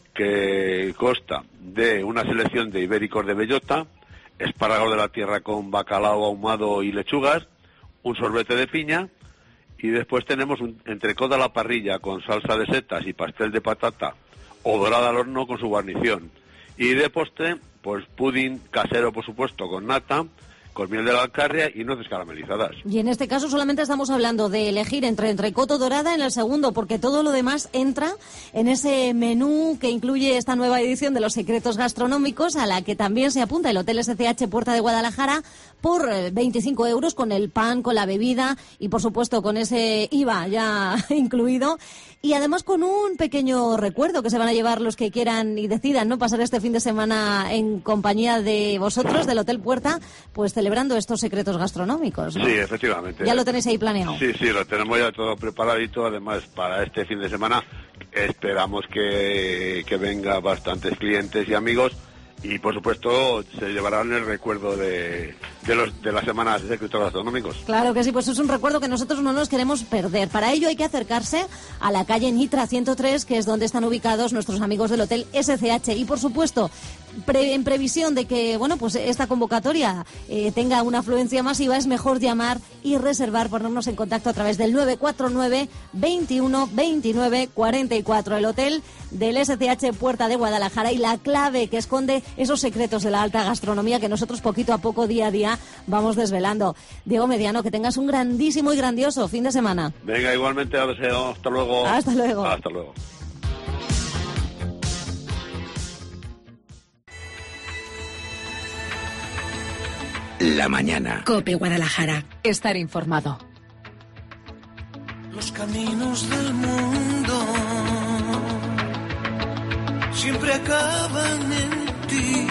que consta de una selección de ibéricos de bellota, espárragos de la tierra con bacalao ahumado y lechugas, un sorbete de piña, y después tenemos un entrecot a la parrilla con salsa de setas y pastel de patata o dorada al horno con su guarnición. Y de postre, pues pudín casero, por supuesto, con nata, con miel de la Alcarria y nueces caramelizadas.
Y en este caso solamente estamos hablando de elegir entre entrecot o dorada en el segundo, porque todo lo demás entra en ese menú que incluye esta nueva edición de los secretos gastronómicos, a la que también se apunta el Hotel SCH Puerta de Guadalajara por 25 euros, con el pan, con la bebida y por supuesto con ese IVA ya incluido. Y además con un pequeño recuerdo que se van a llevar los que quieran y decidan, ¿no?, pasar este fin de semana en compañía de vosotros, del Hotel Puerta, pues celebrando estos secretos gastronómicos, ¿no?
Sí, efectivamente.
¿Ya lo tenéis ahí planeado?
Sí, lo tenemos ya todo preparadito. Además, para este fin de semana esperamos que venga bastantes clientes y amigos. Y, por supuesto, se llevarán el recuerdo de las semanas de secretos gastronómicos.
Claro que sí, pues es un recuerdo que nosotros no nos queremos perder. Para ello hay que acercarse a la calle Nitra 103, que es donde están ubicados nuestros amigos del Hotel SCH. Y, por supuesto, en previsión de que, bueno, pues esta convocatoria tenga una afluencia masiva, es mejor llamar y reservar, ponernos en contacto a través del 949 21 29 44. El Hotel del SCH Puerta de Guadalajara, y la clave que esconde esos secretos de la alta gastronomía que nosotros poquito a poco, día a día, vamos desvelando. Diego Mediano, que tengas un grandísimo y grandioso fin de semana.
Venga, igualmente, hasta luego.
Hasta luego.
Hasta luego.
La mañana. COPE Guadalajara. Estar informado.
Los caminos del mundo siempre acaban en ti.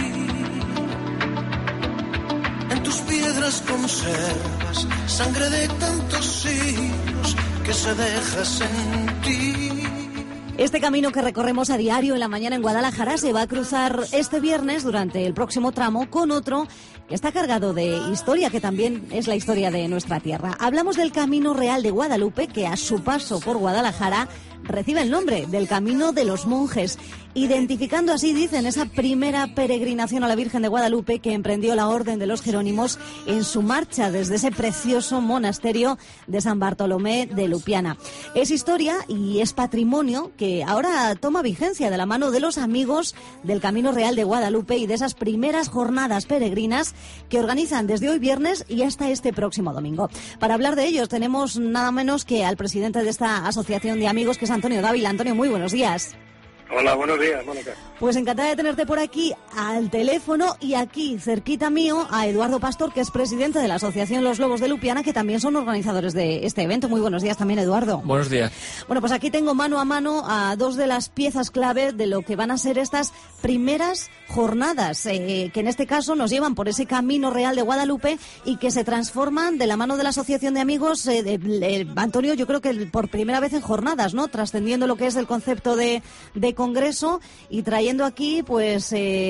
En tus piedras conservas sangre de tantos siglos que se deja sentir.
Este camino que recorremos a diario en la mañana en Guadalajara se va a cruzar este viernes durante el próximo tramo con otro que está cargado de historia, que también es la historia de nuestra tierra. Hablamos del Camino Real de Guadalupe, que a su paso por Guadalajara recibe el nombre del Camino de los Monjes, identificando así, dicen, esa primera peregrinación a la Virgen de Guadalupe que emprendió la Orden de los Jerónimos en su marcha desde ese precioso monasterio de San Bartolomé de Lupiana. Es historia y es patrimonio que ahora toma vigencia de la mano de los amigos del Camino Real de Guadalupe y de esas primeras jornadas peregrinas que organizan desde hoy viernes y hasta este próximo domingo. Para hablar de ellos tenemos nada menos que al presidente de esta asociación de amigos, que es Antonio Dávila. Antonio, muy buenos días.
Hola, buenos días, Mónica.
Pues encantada de tenerte por aquí al teléfono, y aquí, cerquita mío, a Eduardo Pastor, que es presidente de la Asociación Los Lobos de Lupiana, que también son organizadores de este evento. Muy buenos días también, Eduardo.
Buenos días.
Bueno, pues aquí tengo mano a mano a dos de las piezas clave de lo que van a ser estas primeras jornadas, que en este caso nos llevan por ese Camino Real de Guadalupe y que se transforman de la mano de la Asociación de Amigos, Antonio, yo creo que por primera vez en jornadas, ¿no?, trascendiendo lo que es el concepto de congreso y trayendo aquí, pues,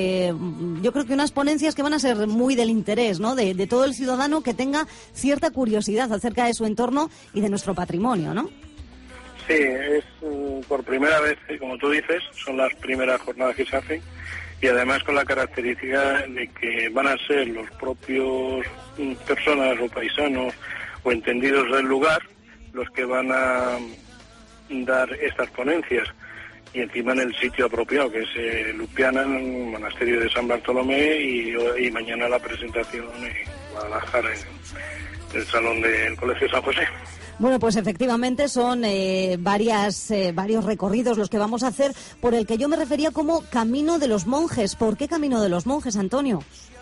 yo creo que unas ponencias que van a ser muy del interés, ¿no?, de todo el ciudadano que tenga cierta curiosidad acerca de su entorno y de nuestro patrimonio, ¿no?
Sí, es por primera vez, como tú dices, son las primeras jornadas que se hacen, y además con la característica de que van a ser los propios personas o paisanos o entendidos del lugar los que van a dar estas ponencias, y encima en el sitio apropiado, que es Lupiana, en el monasterio de San Bartolomé, y mañana la presentación en Guadalajara, en el salón del Colegio San José.
Bueno, pues efectivamente son varios recorridos los que vamos a hacer, por el que yo me refería como Camino de los Monjes. ¿Por qué Camino de los Monjes, Antonio?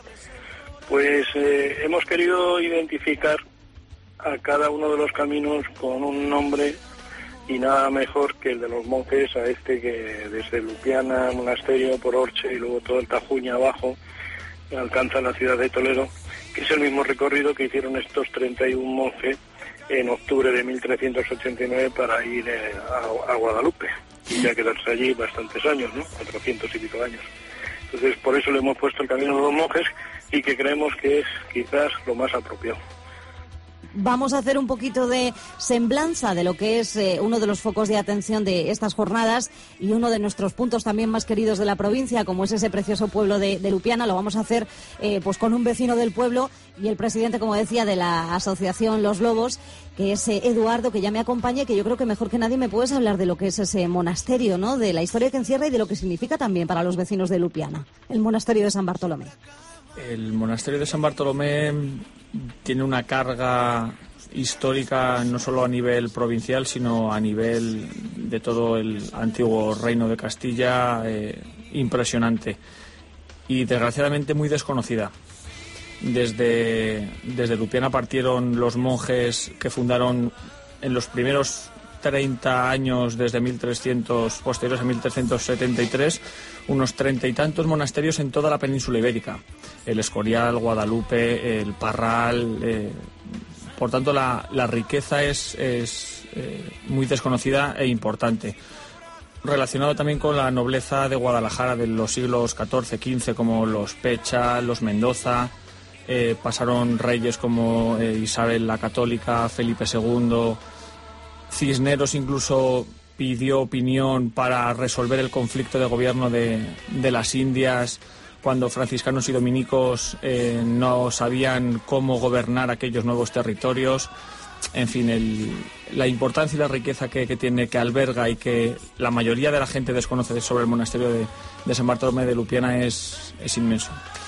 Pues hemos querido identificar a cada uno de los caminos con un nombre, y nada mejor que el de los monjes, a este que desde Lupiana, Monasterio, por Orche y luego todo el Tajuña abajo alcanza la ciudad de Toledo, que es el mismo recorrido que hicieron estos 31 monjes en octubre de 1389 para ir a Guadalupe, y ya quedarse allí bastantes años, ¿no? 400 y pico años. Entonces, por eso le hemos puesto el Camino de los Monjes, y que creemos que es quizás lo más apropiado.
Vamos a hacer un poquito de semblanza de lo que es uno de los focos de atención de estas jornadas y uno de nuestros puntos también más queridos de la provincia, como es ese precioso pueblo de Lupiana. Lo vamos a hacer pues con un vecino del pueblo y el presidente, como decía, de la asociación Los Lobos, que es Eduardo, que ya me acompaña y que yo creo que mejor que nadie me puedes hablar de lo que es ese monasterio, ¿no? De la historia que encierra y de lo que significa también para los vecinos de Lupiana, el monasterio de San Bartolomé.
El monasterio de San Bartolomé tiene una carga histórica no solo a nivel provincial, sino a nivel de todo el antiguo reino de Castilla, impresionante y desgraciadamente muy desconocida. Desde Lupiana partieron los monjes que fundaron en los primeros 30 años, desde 1300, posteriores a 1373, unos 30 y tantos monasterios en toda la península ibérica. El Escorial, Guadalupe, el Parral. Por tanto, la riqueza es muy desconocida e importante. Relacionado también con la nobleza de Guadalajara de los siglos XIV, XV, como los Pecha, los Mendoza. Pasaron reyes como Isabel la Católica, Felipe II. Cisneros incluso pidió opinión para resolver el conflicto de gobierno de las Indias, cuando franciscanos y dominicos no sabían cómo gobernar aquellos nuevos territorios. En fin, la importancia y la riqueza que tiene, que alberga y que la mayoría de la gente desconoce sobre el monasterio de San Bartolomé de Lupiana es inmenso.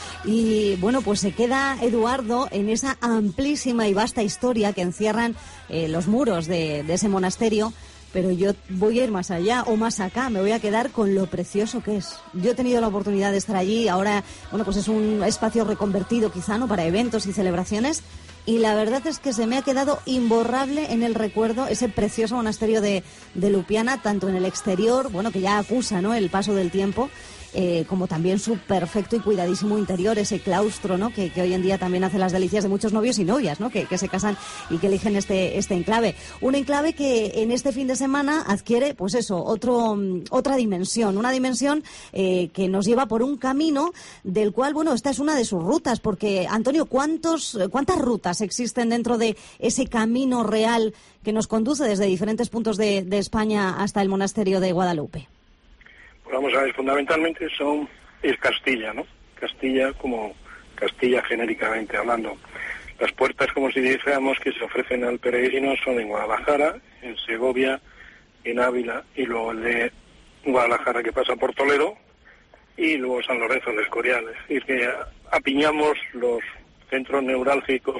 Y bueno, pues se queda Eduardo en esa amplísima y vasta historia que encierran los muros de ese monasterio, pero yo voy a ir más allá o más acá, me voy a quedar con lo precioso que es. Yo he tenido la oportunidad de estar allí, ahora, bueno, pues es un espacio reconvertido quizá, ¿no?, para eventos y celebraciones, y la verdad es que se me ha quedado imborrable en el recuerdo ese precioso monasterio de Lupiana, tanto en el exterior, bueno, que ya acusa, ¿no?, el paso del tiempo, como también su perfecto y cuidadísimo interior, ese claustro, ¿no?, que hoy en día también hace las delicias de muchos novios y novias, ¿no?, que se casan y que eligen este enclave. Un enclave que en este fin de semana adquiere, pues eso, otra dimensión, una dimensión que nos lleva por un camino del cual, bueno, esta es una de sus rutas, porque, Antonio, ¿cuántas rutas existen dentro de ese camino real que nos conduce desde diferentes puntos de España hasta el monasterio de Guadalupe?
Vamos a ver, fundamentalmente es Castilla, ¿no? Castilla como Castilla genéricamente hablando. Las puertas, como si dijéramos, que se ofrecen al peregrino son en Guadalajara, en Segovia, en Ávila, y luego el de Guadalajara que pasa por Toledo, y luego San Lorenzo del Escorial. Es decir, que apiñamos los centros neurálgicos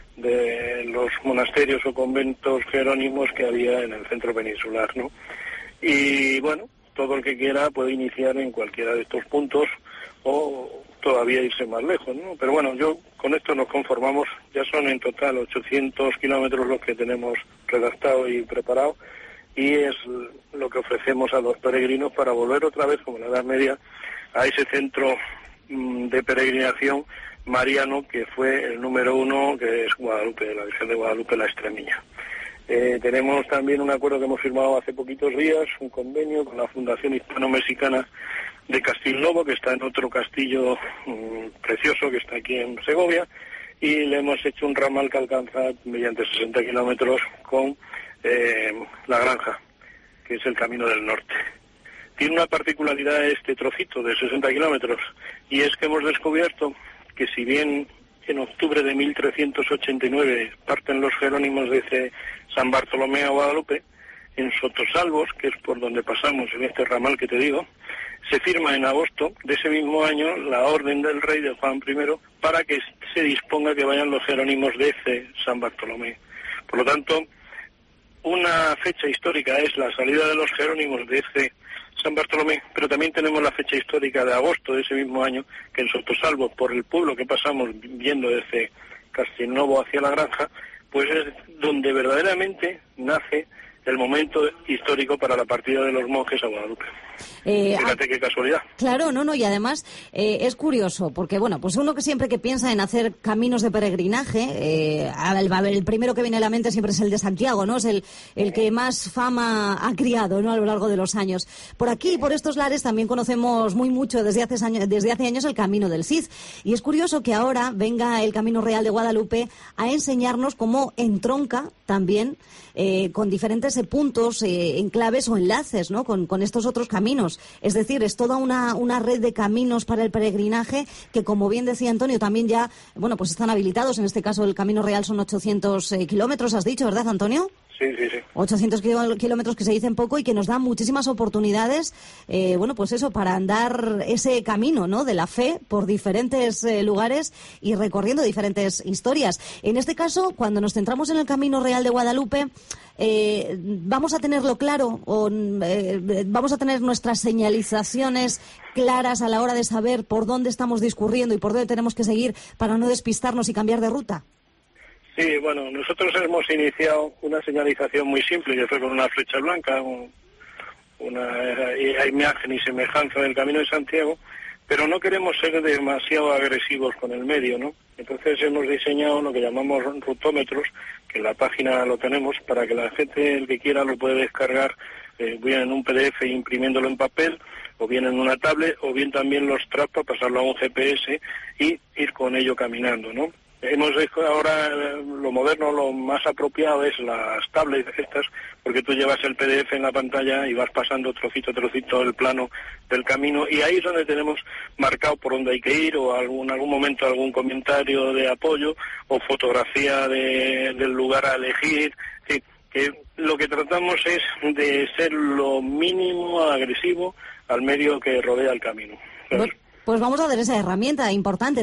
de los monasterios o conventos jerónimos que había en el centro peninsular, ¿no? Y bueno, todo el que quiera puede iniciar en cualquiera de estos puntos o todavía irse más lejos, ¿no? Pero bueno, yo con esto nos conformamos. Ya son en total 800 kilómetros los que tenemos redactado y preparado, y es lo que ofrecemos a los peregrinos para volver otra vez, como en la Edad Media, a ese centro de peregrinación mariano que fue el número 1, que es Guadalupe, la Virgen de Guadalupe, la Extremeña. Tenemos también un acuerdo que hemos firmado hace poquitos días, un convenio con la Fundación Hispano-Mexicana de Castillonovo, que está en otro castillo precioso que está aquí en Segovia, y le hemos hecho un ramal que alcanza mediante 60 kilómetros con La Granja, que es el Camino del Norte. Tiene una particularidad este trocito de 60 kilómetros, y es que hemos descubierto que si bien en octubre de 1389 parten los jerónimos desde San Bartolomé a Guadalupe, en Sotosalvos, que es por donde pasamos en este ramal que te digo, se firma en agosto de ese mismo año la orden del rey de Juan I para que se disponga que vayan los jerónimos desde San Bartolomé. Por lo tanto, una fecha histórica, es la salida de los jerónimos de este San Bartolomé, pero también tenemos la fecha histórica de agosto de ese mismo año, que en Sotosalvo, por el pueblo que pasamos viendo desde Castelnovo hacia la granja, pues es donde verdaderamente nace el momento histórico para la partida de los monjes a Guadalupe. Fíjate qué casualidad.
Claro, y además es curioso, porque bueno, pues uno que siempre que piensa en hacer caminos de peregrinaje, el primero que viene a la mente siempre es el de Santiago, ¿no? Es el que más fama ha criado, ¿no? A lo largo de los años. Por aquí, por estos lares, también conocemos muy mucho desde hace años el Camino del Cid. Y es curioso que ahora venga el Camino Real de Guadalupe a enseñarnos cómo entronca también con diferentes puntos, enclaves o enlaces, ¿no? Con estos otros caminos. Es decir, es toda una red de caminos para el peregrinaje que, como bien decía Antonio, también ya, bueno, pues están habilitados. En este caso, el Camino Real son 800 kilómetros, has dicho, ¿verdad, Antonio?
Sí.
800 kilómetros que se dicen poco y que nos dan muchísimas oportunidades, bueno, pues eso, para andar ese camino, ¿no?, de la fe por diferentes lugares y recorriendo diferentes historias. En este caso, cuando nos centramos en el Camino Real de Guadalupe, ¿vamos a tenerlo claro o vamos a tener nuestras señalizaciones claras a la hora de saber por dónde estamos discurriendo y por dónde tenemos que seguir para no despistarnos y cambiar de ruta?
Sí, bueno, nosotros hemos iniciado una señalización muy simple, que fue con una flecha blanca, una imagen y semejanza del Camino de Santiago, pero no queremos ser demasiado agresivos con el medio, ¿no? Entonces hemos diseñado lo que llamamos rutómetros, que en la página lo tenemos, para que la gente, el que quiera, lo puede descargar, bien en un PDF imprimiéndolo en papel, o bien en una tablet, o bien también los trapos para pasarlo a un GPS y ir con ello caminando, ¿no? Hemos ahora lo moderno, lo más apropiado es las tablets estas, porque tú llevas el PDF en la pantalla y vas pasando trocito a trocito el plano del camino, y ahí es donde tenemos marcado por dónde hay que ir, o en algún momento algún comentario de apoyo o fotografía del lugar a elegir. Sí, que lo que tratamos es de ser lo mínimo agresivo al medio que rodea el camino, ¿sabes?
Pues vamos a ver esa herramienta importante,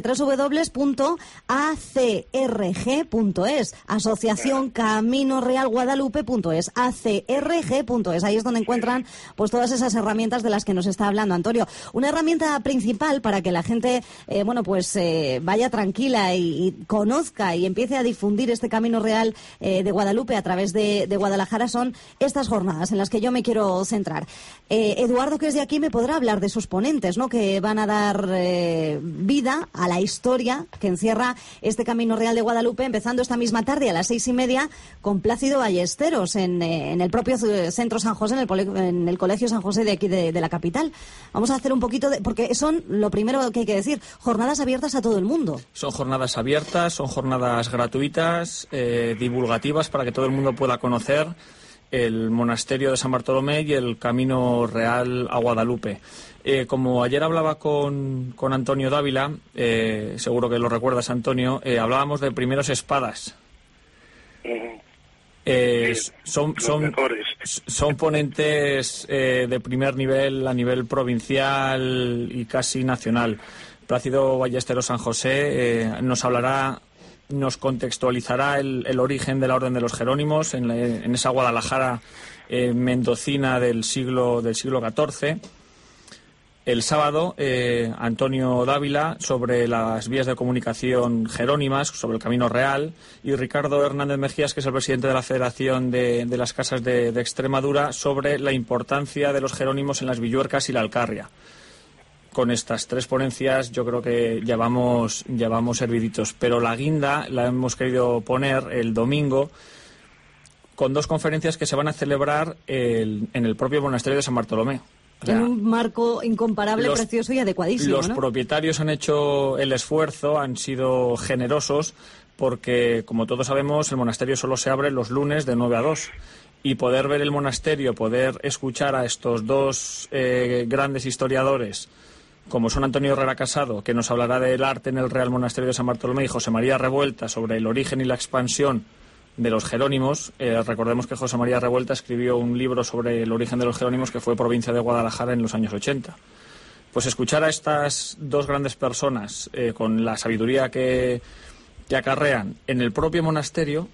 www.acrg.es, Asociación Camino Real Guadalupe.es, acrg.es. Ahí es donde encuentran pues todas esas herramientas de las que nos está hablando Antonio. Una herramienta principal para que la gente, vaya tranquila y conozca y empiece a difundir este Camino Real de Guadalupe a través de Guadalajara son estas jornadas en las que yo me quiero centrar. Eduardo, que es de aquí, me podrá hablar de esos ponentes, ¿no?, que van a dar vida a la historia que encierra este Camino Real de Guadalupe, empezando esta misma tarde a las 6:30 con Plácido Ballesteros en el propio Centro San José, en el Colegio San José de aquí de la capital. Vamos a hacer un poquito porque son, lo primero que hay que decir, jornadas abiertas a todo el mundo.
Son jornadas abiertas, son jornadas gratuitas, divulgativas, para que todo el mundo pueda conocer el monasterio de San Bartolomé y el Camino Real a Guadalupe. Como ayer hablaba con Antonio Dávila, seguro que lo recuerdas, Antonio, hablábamos de primeros espadas. Son ponentes de primer nivel a nivel provincial y casi nacional. Plácido Ballesteros San José nos hablará, nos contextualizará el origen de la Orden de los Jerónimos en esa Guadalajara mendocina del siglo XIV. El sábado, Antonio Dávila sobre las vías de comunicación jerónimas, sobre el Camino Real, y Ricardo Hernández Mejías, que es el presidente de la Federación de las Casas de Extremadura, sobre la importancia de los jerónimos en las Villuercas y la Alcarria. Con estas tres ponencias yo creo que ya vamos serviditos, pero la guinda la hemos querido poner el domingo con dos conferencias que se van a celebrar en el propio monasterio de San Bartolomé.
En un marco incomparable, precioso y adecuadísimo,
Los propietarios han hecho el esfuerzo, han sido generosos, porque, como todos sabemos, el monasterio solo se abre los lunes de 9 a 2. Y poder ver el monasterio, poder escuchar a estos dos grandes historiadores, como son Antonio Herrera Casado, que nos hablará del arte en el Real Monasterio de San Bartolomé, y José María Revuelta sobre el origen y la expansión de los jerónimos. Recordemos que José María Revuelta escribió un libro sobre el origen de los jerónimos que fue provincia de Guadalajara en los años 80. Pues escuchar a estas dos grandes personas con la sabiduría que acarrean en el propio monasterio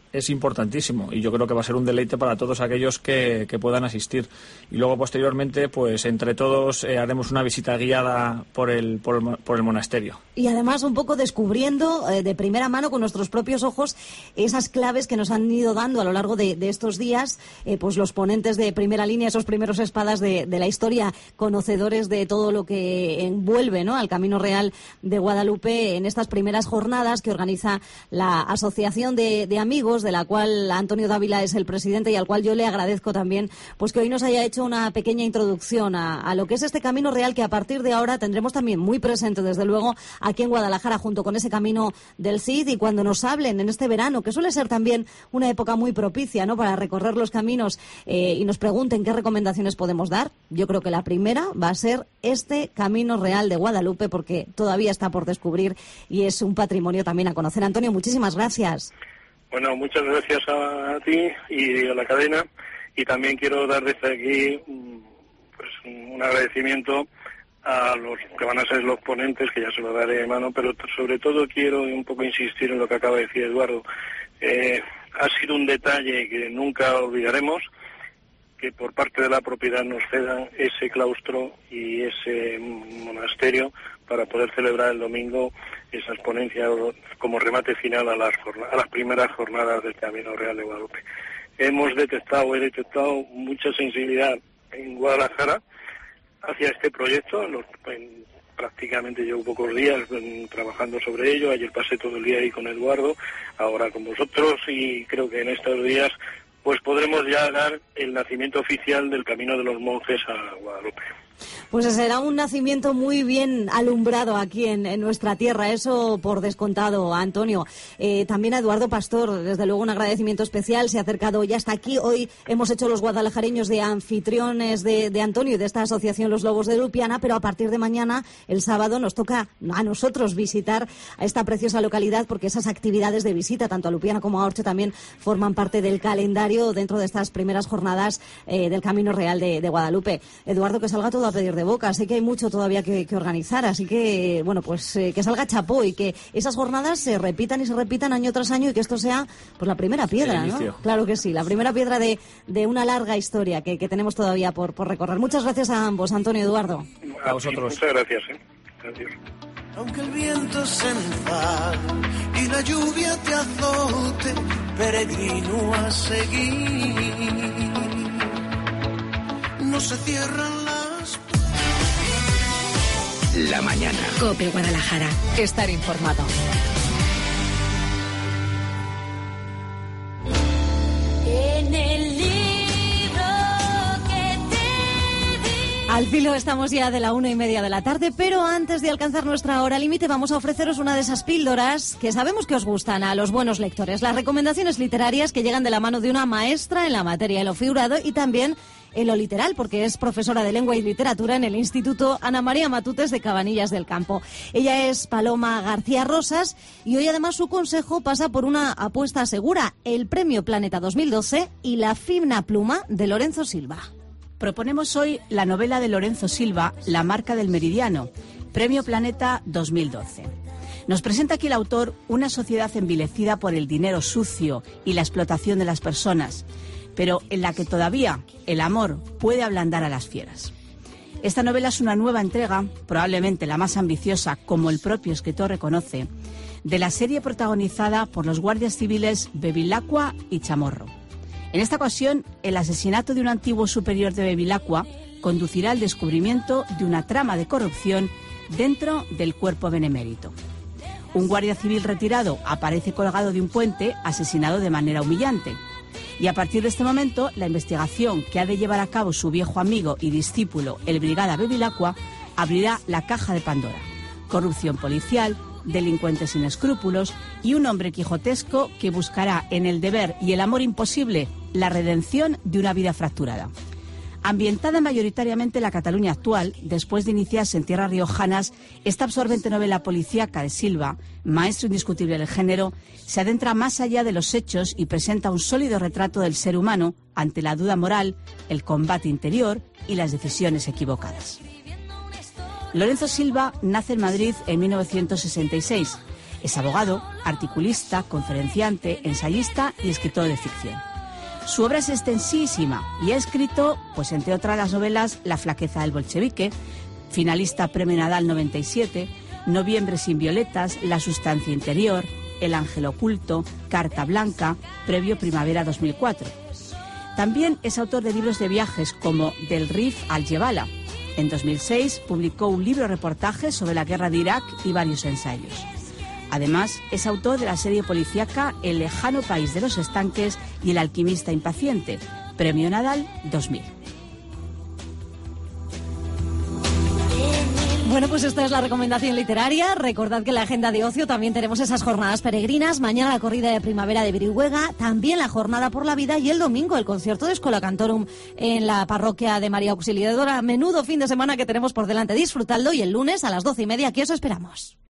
es importantísimo y yo creo que va a ser un deleite para todos aquellos que puedan asistir. Y luego posteriormente, pues entre todos haremos una visita guiada por el monasterio.
Y además un poco descubriendo de primera mano con nuestros propios ojos esas claves que nos han ido dando a lo largo de estos días, pues los ponentes de primera línea, esos primeros espadas de la historia, conocedores de todo lo que envuelve, ¿no?, al Camino Real de Guadalupe en estas primeras jornadas que organiza la Asociación de Amigos, de la cual Antonio Dávila es el presidente y al cual yo le agradezco también pues que hoy nos haya hecho una pequeña introducción a lo que es este Camino Real, que a partir de ahora tendremos también muy presente, desde luego, aquí en Guadalajara, junto con ese Camino del Cid, y cuando nos hablen en este verano, que suele ser también una época muy propicia, ¿no?, para recorrer los caminos, y nos pregunten qué recomendaciones podemos dar. Yo creo que la primera va a ser este Camino Real de Guadalupe, porque todavía está por descubrir y es un patrimonio también a conocer. Antonio, muchísimas gracias.
Bueno, muchas gracias a ti y a la cadena, y también quiero dar desde aquí pues un agradecimiento a los que van a ser los ponentes, que ya se lo daré de mano, pero sobre todo quiero un poco insistir en lo que acaba de decir Eduardo. Ha sido un detalle que nunca olvidaremos, que por parte de la propiedad nos cedan ese claustro y ese monasterio para poder celebrar el domingo esas ponencias como remate final a las primeras jornadas del Camino Real de Guadalupe. He detectado mucha sensibilidad en Guadalajara hacia este proyecto. Prácticamente llevo pocos días trabajando sobre ello. Ayer pasé todo el día ahí con Eduardo, ahora con vosotros, y creo que en estos días pues podremos ya dar el nacimiento oficial del Camino de los Monjes a Guadalupe.
Pues será un nacimiento muy bien alumbrado aquí en nuestra tierra, eso por descontado, Antonio. También a Eduardo Pastor, desde luego un agradecimiento especial, se ha acercado ya hasta aquí. Hoy hemos hecho los guadalajareños de anfitriones de Antonio y de esta asociación Los Lobos de Lupiana, pero a partir de mañana, el sábado, nos toca a nosotros visitar a esta preciosa localidad, porque esas actividades de visita, tanto a Lupiana como a Orche, también forman parte del calendario dentro de estas primeras jornadas del Camino Real de Guadalupe. Eduardo, que salga todo a pedir de boca. Sé que hay mucho todavía que organizar, así que, bueno, pues que salga chapó y que esas jornadas se repitan y se repitan año tras año, y que esto sea pues la primera piedra, ¿no? Claro que sí, la primera piedra de una larga historia que tenemos todavía por recorrer. Muchas gracias a ambos, Antonio y Eduardo.
A vosotros.
Muchas gracias. Gracias.
Aunque el viento se enfade y la lluvia te azote, peregrino a seguir. No se cierran las...
La mañana. COPE Guadalajara. Estar informado.
En el libro que te di. Al filo estamos ya de la 1:30 de la tarde, pero antes de alcanzar nuestra hora límite vamos a ofreceros una de esas píldoras que sabemos que os gustan a los buenos lectores. Las recomendaciones literarias que llegan de la mano de una maestra en la materia de lo figurado y también en lo literal, porque es profesora de lengua y literatura en el Instituto Ana María Matutes de Cabanillas del Campo. Ella es Paloma García Rosas y hoy además su consejo pasa por una apuesta segura, el Premio Planeta 2012 y la fina pluma de Lorenzo Silva.
Proponemos hoy la novela de Lorenzo Silva, La marca del meridiano, Premio Planeta 2012. Nos presenta aquí el autor una sociedad envilecida por el dinero sucio y la explotación de las personas, pero en la que todavía el amor puede ablandar a las fieras. Esta novela es una nueva entrega, probablemente la más ambiciosa, como el propio escritor reconoce, de la serie protagonizada por los guardias civiles Bevilacqua y Chamorro. En esta ocasión, el asesinato de un antiguo superior de Bevilacqua conducirá al descubrimiento de una trama de corrupción dentro del cuerpo benemérito. Un guardia civil retirado aparece colgado de un puente, asesinado de manera humillante. Y a partir de este momento, la investigación que ha de llevar a cabo su viejo amigo y discípulo, el brigada Bevilacqua, abrirá la caja de Pandora. Corrupción policial, delincuentes sin escrúpulos y un hombre quijotesco que buscará en el deber y el amor imposible la redención de una vida fracturada. Ambientada mayoritariamente en la Cataluña actual, después de iniciarse en tierras riojanas, esta absorbente novela policíaca de Silva, maestro indiscutible del género, se adentra más allá de los hechos y presenta un sólido retrato del ser humano ante la duda moral, el combate interior y las decisiones equivocadas. Lorenzo Silva nace en Madrid en 1966. Es abogado, articulista, conferenciante, ensayista y escritor de ficción. Su obra es extensísima y ha escrito, pues entre otras las novelas La flaqueza del bolchevique, finalista Premio Nadal 97, Noviembre sin violetas, La sustancia interior, El ángel oculto, Carta blanca, Previo Primavera 2004. También es autor de libros de viajes como Del Rif al Jebala. En 2006 publicó un libro-reportaje sobre la guerra de Irak y varios ensayos. Además, es autor de la serie policíaca El lejano país de los estanques y El alquimista impaciente, Premio Nadal 2000.
Bueno, pues esta es la recomendación literaria. Recordad que en la agenda de ocio también tenemos esas jornadas peregrinas. Mañana la corrida de primavera de Brihuega, también la jornada por la vida y el domingo el concierto de Schola Cantorum en la parroquia de María Auxiliadora. Menudo fin de semana que tenemos por delante. Disfrutadlo y el lunes a las 12:30 aquí os esperamos.